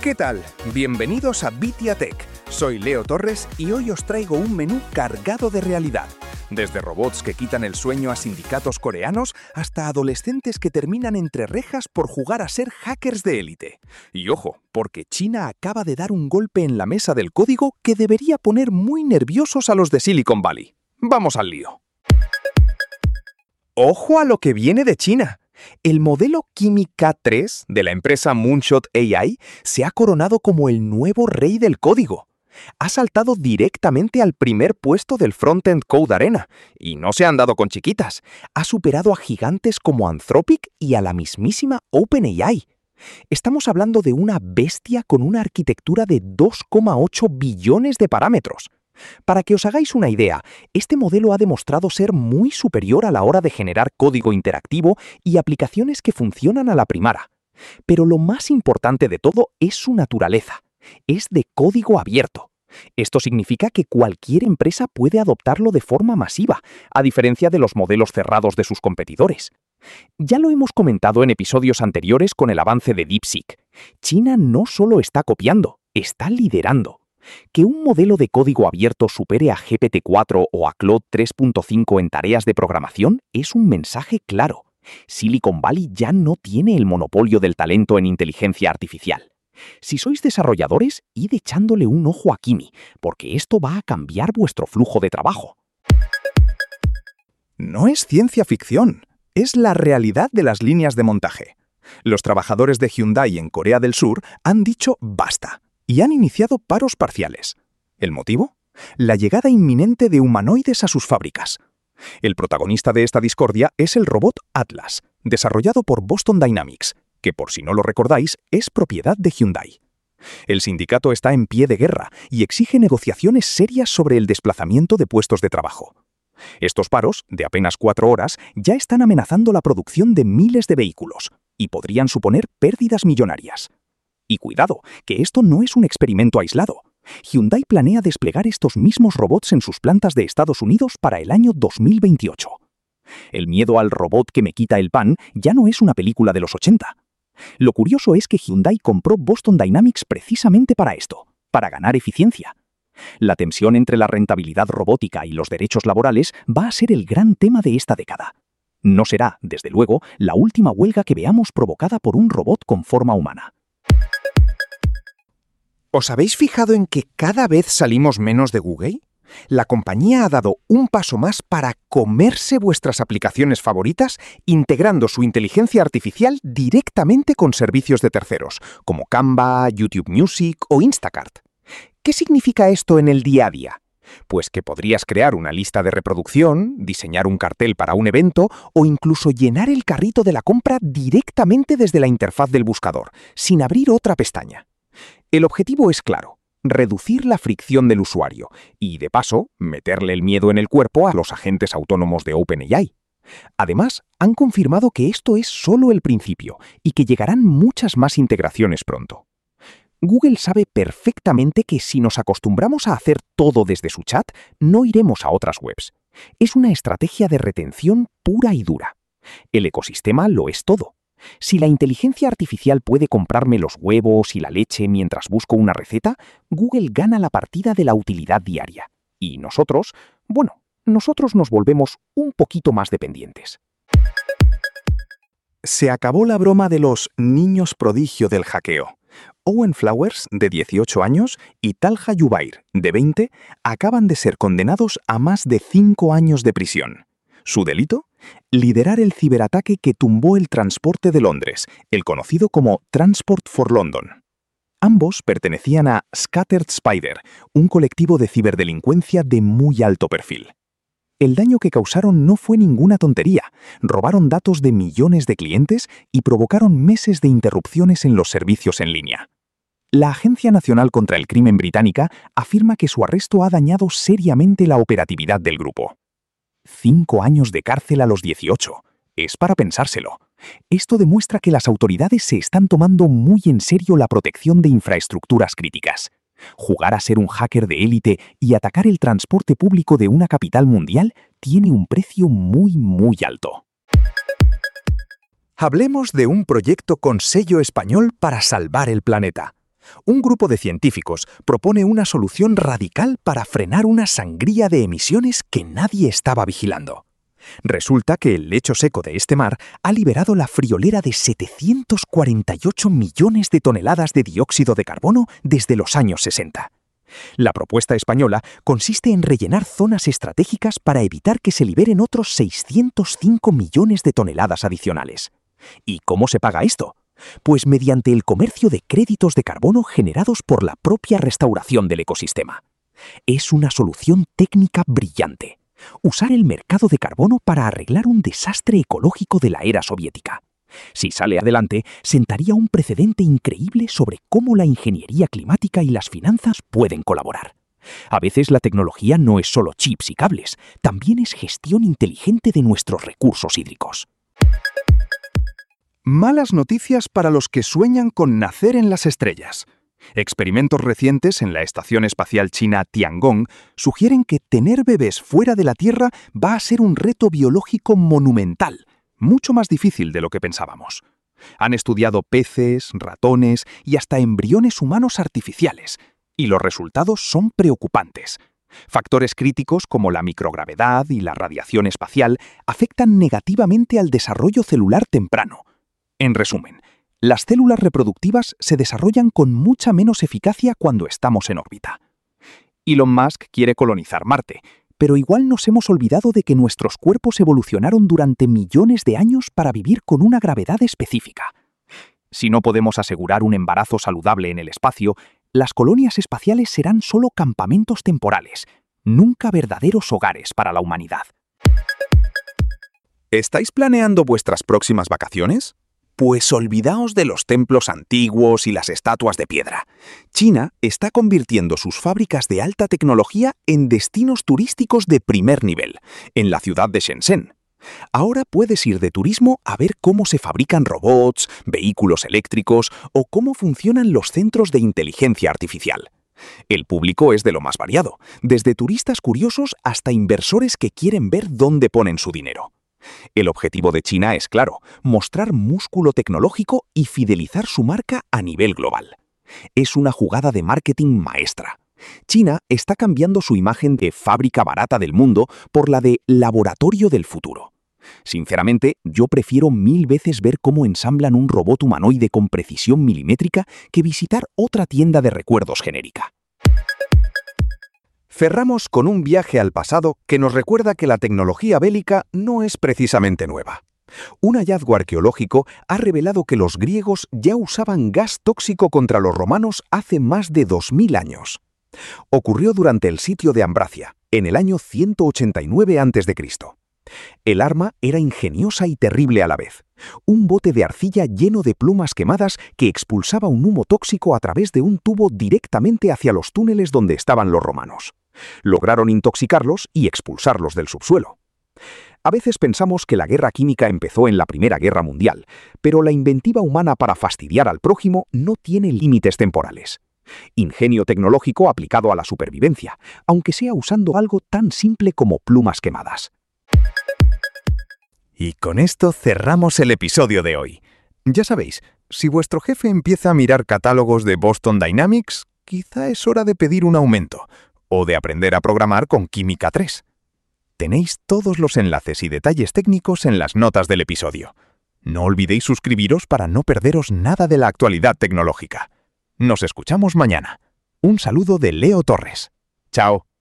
¿Qué tal? Bienvenidos a Bitia Tech. Soy Leo Torres y hoy os traigo un menú cargado de realidad. Desde robots que quitan el sueño a sindicatos coreanos hasta adolescentes que terminan entre rejas por jugar a ser hackers de élite. Y ojo, porque China acaba de dar un golpe en la mesa del código que debería poner muy nerviosos a los de Silicon Valley. Vamos al lío. ¡Ojo a lo que viene de China! El modelo Kimi K3 de la empresa Moonshot AI se ha coronado como el nuevo rey del código. Ha saltado directamente al primer puesto del Frontend Code Arena, y no se han dado con chiquitas. Ha superado a gigantes como Anthropic y a la mismísima OpenAI. Estamos hablando de una bestia con una arquitectura de 2,8 billones de parámetros. Para que os hagáis una idea, este modelo ha demostrado ser muy superior a la hora de generar código interactivo y aplicaciones que funcionan a la primera. Pero lo más importante de todo es su naturaleza. Es de código abierto. Esto significa que cualquier empresa puede adoptarlo de forma masiva, a diferencia de los modelos cerrados de sus competidores. Ya lo hemos comentado en episodios anteriores con el avance de DeepSeek. China no solo está copiando, está liderando. Que un modelo de código abierto supere a GPT-4 o a Claude 3.5 en tareas de programación es un mensaje claro. Silicon Valley ya no tiene el monopolio del talento en inteligencia artificial. Si sois desarrolladores, id echándole un ojo a Kimi, porque esto va a cambiar vuestro flujo de trabajo. No es ciencia ficción, es la realidad de las líneas de montaje. Los trabajadores de Hyundai en Corea del Sur han dicho basta y han iniciado paros parciales. ¿El motivo? La llegada inminente de humanoides a sus fábricas. El protagonista de esta discordia es el robot Atlas, desarrollado por Boston Dynamics, que por si no lo recordáis, es propiedad de Hyundai. El sindicato está en pie de guerra y exige negociaciones serias sobre el desplazamiento de puestos de trabajo. Estos paros, de apenas 4 horas, ya están amenazando la producción de miles de vehículos y podrían suponer pérdidas millonarias. Y cuidado, que esto no es un experimento aislado. Hyundai planea desplegar estos mismos robots en sus plantas de Estados Unidos para el año 2028. El miedo al robot que me quita el pan ya no es una película de los 80. Lo curioso es que Hyundai compró Boston Dynamics precisamente para esto, para ganar eficiencia. La tensión entre la rentabilidad robótica y los derechos laborales va a ser el gran tema de esta década. No será, desde luego, la última huelga que veamos provocada por un robot con forma humana. ¿Os habéis fijado en que cada vez salimos menos de Google? La compañía ha dado un paso más para comerse vuestras aplicaciones favoritas, integrando su inteligencia artificial directamente con servicios de terceros, como Canva, YouTube Music o Instacart. ¿Qué significa esto en el día a día? Pues que podrías crear una lista de reproducción, diseñar un cartel para un evento o incluso llenar el carrito de la compra directamente desde la interfaz del buscador, sin abrir otra pestaña. El objetivo es claro, reducir la fricción del usuario y, de paso, meterle el miedo en el cuerpo a los agentes autónomos de OpenAI. Además, han confirmado que esto es solo el principio y que llegarán muchas más integraciones pronto. Google sabe perfectamente que si nos acostumbramos a hacer todo desde su chat, no iremos a otras webs. Es una estrategia de retención pura y dura. El ecosistema lo es todo. Si la inteligencia artificial puede comprarme los huevos y la leche mientras busco una receta, Google gana la partida de la utilidad diaria. Y nosotros nos volvemos un poquito más dependientes. Se acabó la broma de los niños prodigio del hackeo. Owen Flowers, de 18 años, y Talha Yubair, de 20, acaban de ser condenados a más de 5 años de prisión. ¿Su delito? Liderar el ciberataque que tumbó el transporte de Londres, el conocido como Transport for London. Ambos pertenecían a Scattered Spider, un colectivo de ciberdelincuencia de muy alto perfil. El daño que causaron no fue ninguna tontería. Robaron datos de millones de clientes y provocaron meses de interrupciones en los servicios en línea. La Agencia Nacional contra el Crimen británica afirma que su arresto ha dañado seriamente la operatividad del grupo. 5 años de cárcel a los 18. Es para pensárselo. Esto demuestra que las autoridades se están tomando muy en serio la protección de infraestructuras críticas. Jugar a ser un hacker de élite y atacar el transporte público de una capital mundial tiene un precio muy, muy alto. Hablemos de un proyecto con sello español para salvar el planeta. Un grupo de científicos propone una solución radical para frenar una sangría de emisiones que nadie estaba vigilando. Resulta que el lecho seco de este mar ha liberado la friolera de 748 millones de toneladas de dióxido de carbono desde los años 60. La propuesta española consiste en rellenar zonas estratégicas para evitar que se liberen otros 605 millones de toneladas adicionales. ¿Y cómo se paga esto? Pues mediante el comercio de créditos de carbono generados por la propia restauración del ecosistema. Es una solución técnica brillante. Usar el mercado de carbono para arreglar un desastre ecológico de la era soviética. Si sale adelante, sentaría un precedente increíble sobre cómo la ingeniería climática y las finanzas pueden colaborar. A veces la tecnología no es solo chips y cables, también es gestión inteligente de nuestros recursos hídricos. Malas noticias para los que sueñan con nacer en las estrellas. Experimentos recientes en la Estación Espacial China Tiangong sugieren que tener bebés fuera de la Tierra va a ser un reto biológico monumental, mucho más difícil de lo que pensábamos. Han estudiado peces, ratones y hasta embriones humanos artificiales, y los resultados son preocupantes. Factores críticos como la microgravedad y la radiación espacial afectan negativamente al desarrollo celular temprano. En resumen, las células reproductivas se desarrollan con mucha menos eficacia cuando estamos en órbita. Elon Musk quiere colonizar Marte, pero igual nos hemos olvidado de que nuestros cuerpos evolucionaron durante millones de años para vivir con una gravedad específica. Si no podemos asegurar un embarazo saludable en el espacio, las colonias espaciales serán solo campamentos temporales, nunca verdaderos hogares para la humanidad. ¿Estáis planeando vuestras próximas vacaciones? Pues olvidaos de los templos antiguos y las estatuas de piedra. China está convirtiendo sus fábricas de alta tecnología en destinos turísticos de primer nivel, en la ciudad de Shenzhen. Ahora puedes ir de turismo a ver cómo se fabrican robots, vehículos eléctricos o cómo funcionan los centros de inteligencia artificial. El público es de lo más variado, desde turistas curiosos hasta inversores que quieren ver dónde ponen su dinero. El objetivo de China es claro, mostrar músculo tecnológico y fidelizar su marca a nivel global. Es una jugada de marketing maestra. China está cambiando su imagen de fábrica barata del mundo por la de laboratorio del futuro. Sinceramente, yo prefiero 1000 veces ver cómo ensamblan un robot humanoide con precisión milimétrica que visitar otra tienda de recuerdos genérica. Cerramos con un viaje al pasado que nos recuerda que la tecnología bélica no es precisamente nueva. Un hallazgo arqueológico ha revelado que los griegos ya usaban gas tóxico contra los romanos hace más de 2000 años. Ocurrió durante el sitio de Ambracia, en el año 189 a.C. El arma era ingeniosa y terrible a la vez. Un bote de arcilla lleno de plumas quemadas que expulsaba un humo tóxico a través de un tubo directamente hacia los túneles donde estaban los romanos. Lograron intoxicarlos y expulsarlos del subsuelo. A veces pensamos que la guerra química empezó en la Primera Guerra Mundial, pero la inventiva humana para fastidiar al prójimo no tiene límites temporales. Ingenio tecnológico aplicado a la supervivencia, aunque sea usando algo tan simple como plumas quemadas. Y con esto cerramos el episodio de hoy. Ya sabéis, si vuestro jefe empieza a mirar catálogos de Boston Dynamics, quizá es hora de pedir un aumento, o de aprender a programar con Química 3. Tenéis todos los enlaces y detalles técnicos en las notas del episodio. No olvidéis suscribiros para no perderos nada de la actualidad tecnológica. Nos escuchamos mañana. Un saludo de Leo Torres. Chao.